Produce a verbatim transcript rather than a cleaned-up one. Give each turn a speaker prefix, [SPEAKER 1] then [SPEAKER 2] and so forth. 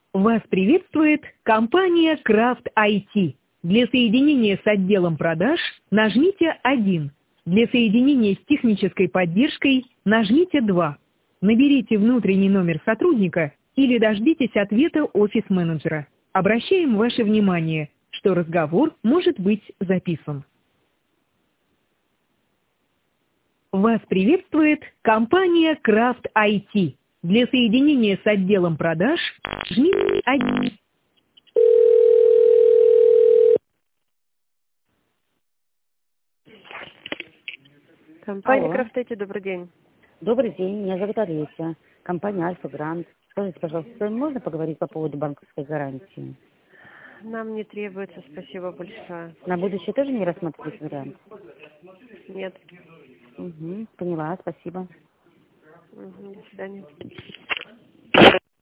[SPEAKER 1] Вас приветствует компания Крафт ай ти. Для соединения с отделом продаж нажмите один. Для соединения с технической поддержкой нажмите два. Наберите внутренний номер сотрудника или дождитесь ответа офис-менеджера. Обращаем ваше внимание, что разговор может быть записан. Вас приветствует компания Крафт ай ти. Для соединения с отделом продаж жмите один.
[SPEAKER 2] Компания
[SPEAKER 3] Алло.
[SPEAKER 2] Крафт ай ти, добрый день.
[SPEAKER 3] Добрый день, меня зовут Олеся. Компания Альфа Грант. Скажите, пожалуйста, с вами можно поговорить по поводу банковской гарантии?
[SPEAKER 2] Нам не требуется, спасибо большое.
[SPEAKER 3] На будущее тоже не рассматривать вариант?
[SPEAKER 2] Нет.
[SPEAKER 3] Угу, поняла, спасибо.
[SPEAKER 2] Мгм, до свидания.